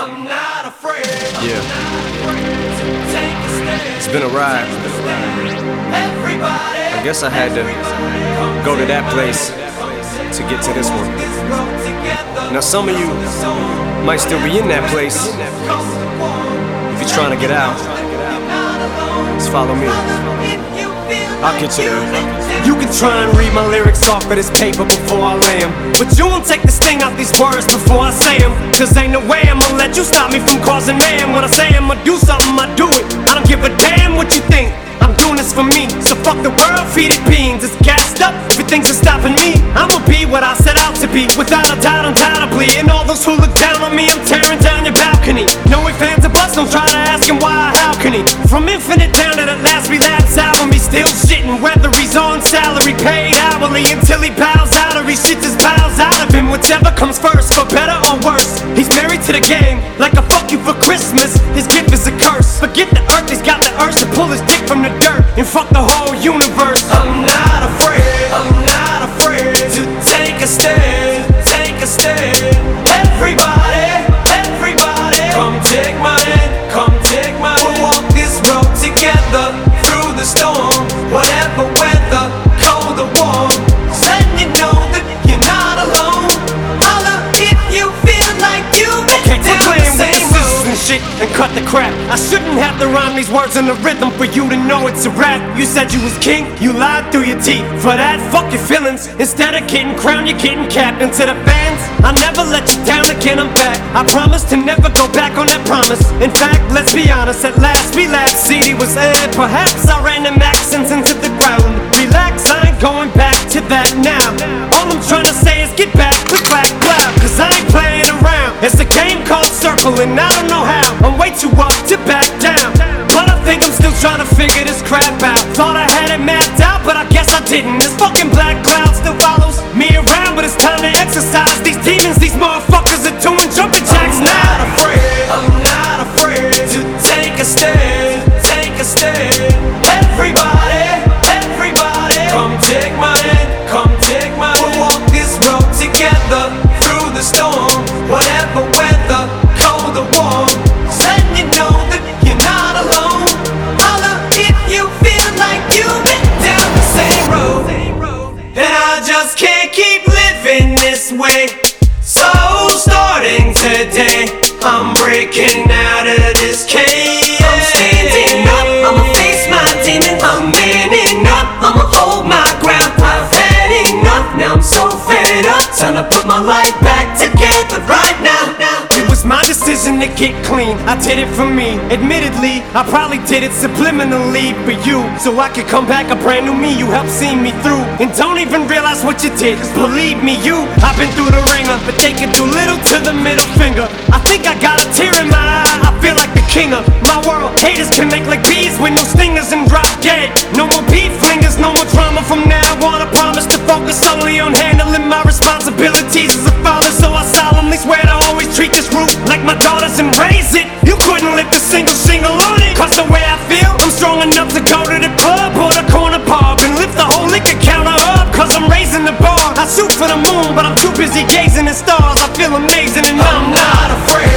I'm not afraid. Yeah. Take a stand. It's been a ride. Everybody. I guess I had to go to that place to get to this one. Now some of you might still be in that place. If you're trying to get out, just follow me. I'll get you there. You can try and read my lyrics off of this paper before I lay 'em, but you won't take the sting out these words before I say 'em. Cause ain't no way I'ma let you stop me from causing mayhem. When I say I'ma do something, I do it. I don't give a damn what you think. I'm doing this for me, so fuck the world, feed it beans. It's gassed up, everything's stopping me. I'ma be what I set out to be, without a doubt, undoubtedly. And all those who look down on me, I'm tearing down your balcony. No ifs, ands, or buts, don't try to ask him why or how can he. From infinite down to the last relapse album, he's still shitting. Whether he's on salary, paid hourly, until he bows out or he shit just bows out of him. Whichever comes first, for better or worse. He's married to the game, like a fuck you for Christmas. His gift is a curse. Forget the earth, he's got the urge to pull his dick from the dirt and fuck the whole universe. I'm not afraid. I'm not afraid to take a stand. Take a stand. Everybody, everybody, come take my hand. Come take my hand. We'll walk this road together through the storm. Whatever weather, cold or warm. So letting you know that you're not alone. Holla if you feel like you've been down the same road. And shit and cut the crap. I shouldn't have to rhyme these words in the rhythm for you to know it's a rap. You said you was king, you lied through your teeth. For that, fuck your feelings. Instead of getting crowned, you're getting capped. And to the fans, I never let you down again, I'm back. I promise to never go back on that promise. In fact, let's be honest, at last we laughed. CD was aired, perhaps I ran them accents into the ground. Relax, I ain't going back to that now. All I'm trying to say is get back, click, clack, clap. Cause I ain't playing around. It's a game called Circle and I don't know how. I'm way too up to back down, but I think I'm still trying to figure this crap out. Thought I had it mapped out, but I guess I didn't. This fucking black cloud still follows me around, but it's time to exercise these demons. These motherfuckers are doing jumping jacks now. I'm not afraid. I'm not afraid to take a stand. Take a stand. Everybody, everybody, come take my hand. Come take my hand. We'll walk this road together through the storm. Whatever weather, cold or warm. So letting you know that you're not alone. Holla if you feel like you've been down the same road. And I just can't keep living this way. So starting today, I'm breaking out of this cage. I'm standing up, I'ma face my demons. I'm manning up, I'ma hold my ground. I've had enough, now I'm so fed up. Time to put my life back together right now. It was my decision to get clean, I did it for me. Admittedly, I probably did it subliminally for you, so I could come back a brand new me. You helped see me through, and don't even realize what you did. Cause believe me, I've been through the ringer, but they can do little to the middle finger. I think I got a tear in my eye, I feel like the king of my world. Haters can make like bees with no stingers and drop dead. No more beef flingers, no more drama from now on. I promise to focus solely on handling my responsibilities as a father. So I solemnly swear to always treat this root like my daughters and raise it. You couldn't lift a single shingle on it. Cause the way I feel, I'm strong enough to go to the club or the corner pub and lift the whole liquor counter up. Cause I'm raising the bar. I shoot for the moon, but I'm too busy gazing at stars. I feel amazing and I'm not afraid.